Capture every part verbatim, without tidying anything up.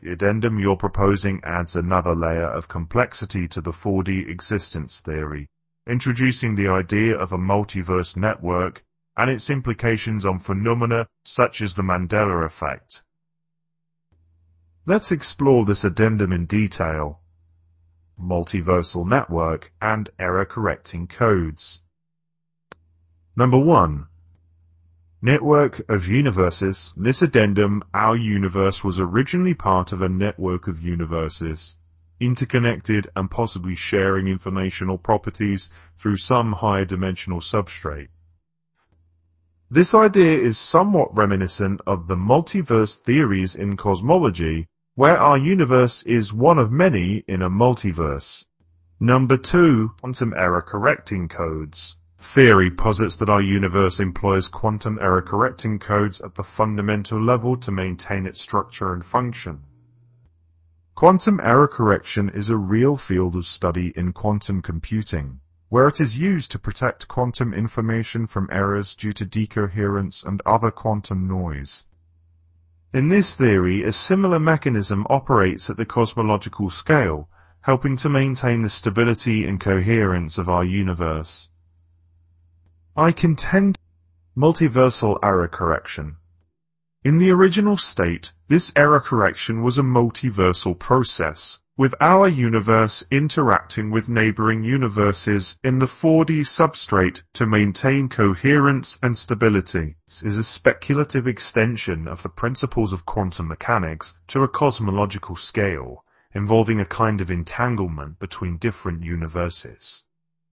The addendum you're proposing adds another layer of complexity to the four D existence theory, introducing the idea of a multiverse network and its implications on phenomena such as the Mandela effect. Let's explore this addendum in detail. Multiversal network and error-correcting codes. Number one. Network of universes. In this addendum, our universe was originally part of a network of universes, interconnected and possibly sharing informational properties through some higher dimensional substrate. This idea is somewhat reminiscent of the multiverse theories in cosmology, where our universe is one of many in a multiverse. Number two. Quantum error-correcting codes. Theory posits that our universe employs quantum error-correcting codes at the fundamental level to maintain its structure and function. Quantum error correction is a real field of study in quantum computing, where it is used to protect quantum information from errors due to decoherence and other quantum noise. In this theory, a similar mechanism operates at the cosmological scale, helping to maintain the stability and coherence of our universe. I contend multiversal error correction. In the original state, this error correction was a multiversal process, with our universe interacting with neighboring universes in the four D substrate to maintain coherence and stability. This is a speculative extension of the principles of quantum mechanics to a cosmological scale, involving a kind of entanglement between different universes.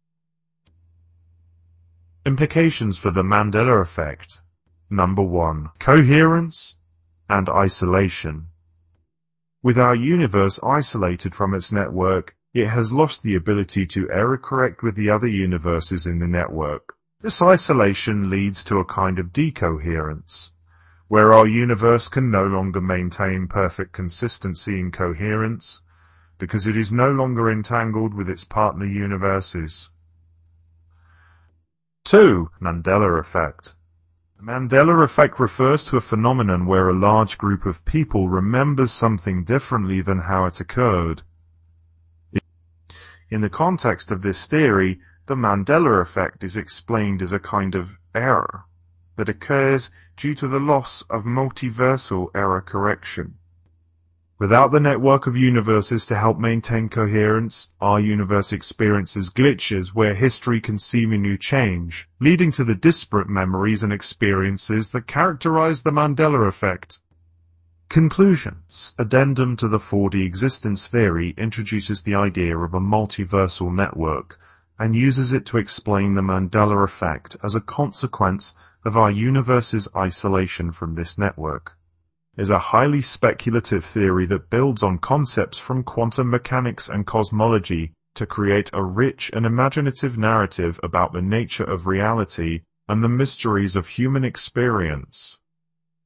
Implications for the Mandela effect. Number one. Coherence and isolation. With our universe isolated from its network, it has lost the ability to error correct with the other universes in the network. This isolation leads to a kind of decoherence, where our universe can no longer maintain perfect consistency and coherence, because it is no longer entangled with its partner universes. two. Mandela effect. The Mandela effect refers to a phenomenon where a large group of people remembers something differently than how it occurred. In the context of this theory, the Mandela effect is explained as a kind of error that occurs due to the loss of multiversal error correction. Without the network of universes to help maintain coherence, our universe experiences glitches where history can seemingly change, leading to the disparate memories and experiences that characterize the Mandela effect. Conclusions. Addendum to the four D existence theory introduces the idea of a multiversal network and uses it to explain the Mandela effect as a consequence of our universe's isolation from this network. Is a highly speculative theory that builds on concepts from quantum mechanics and cosmology to create a rich and imaginative narrative about the nature of reality and the mysteries of human experience.